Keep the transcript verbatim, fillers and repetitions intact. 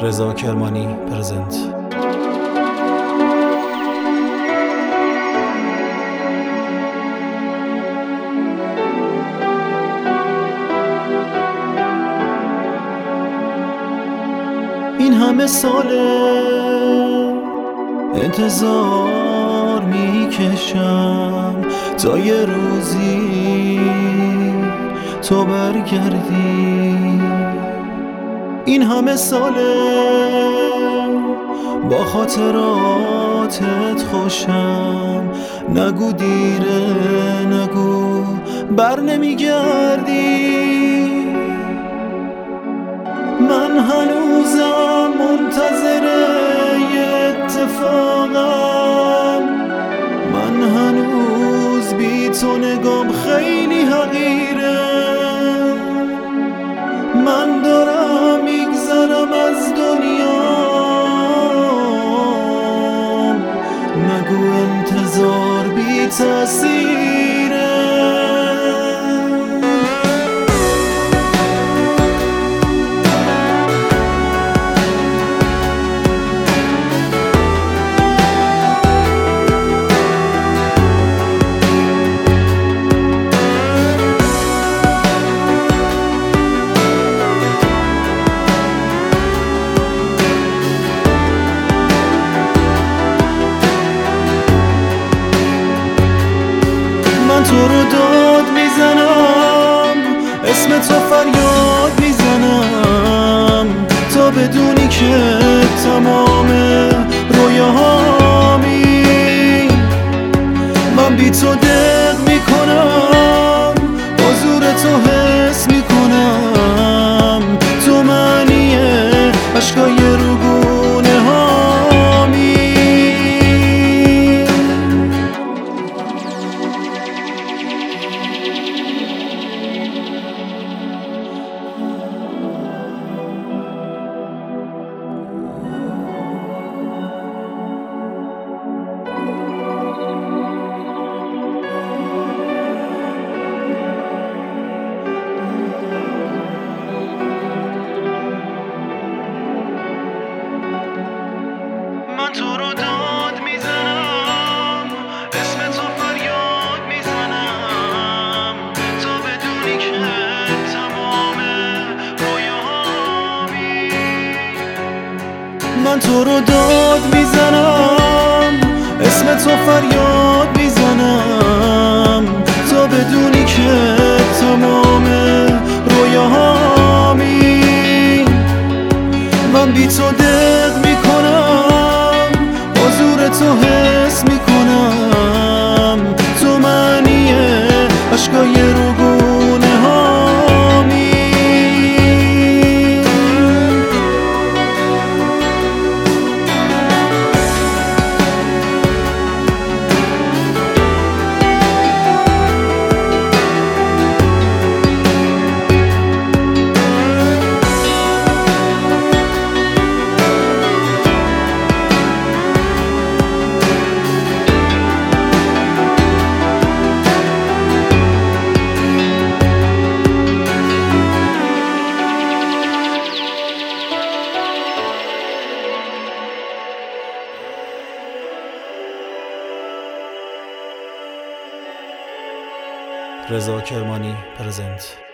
رضا کرمانی پرزنت. این همه ساله انتظار میکشم تا یه روزی تو برگردی. این همه ساله با خاطراتت خوشم، نگو دیره نگو بر نمیگردی. من هنوزم منتظر یه اتفاقم، من هنوز بی تو نگام خیلی حقیره. من دارم میگذرم از دنیا، نگو انتظار بی تأثیره. من تو رو داد میزنم، اسم تو فریاد میزنم، تا بدونی که تمام رویاهامی. من بی تو دق میکنم، حضور تو حس میکنم، تو معنی عشقای روگونه هامی. من تو رو داد میزنم، اسم تو فریاد میزنم، تا بدونی که تمام رویاهامی. من تو رو داد میزنم، اسم تو فریاد میزنم، تا بدونی که تمام رویاهامی. من بی تو دق میکنم، حضور تو حس میکنم، تو معنی عشقای روگونه هامی. رضا کرمانی پرزنت.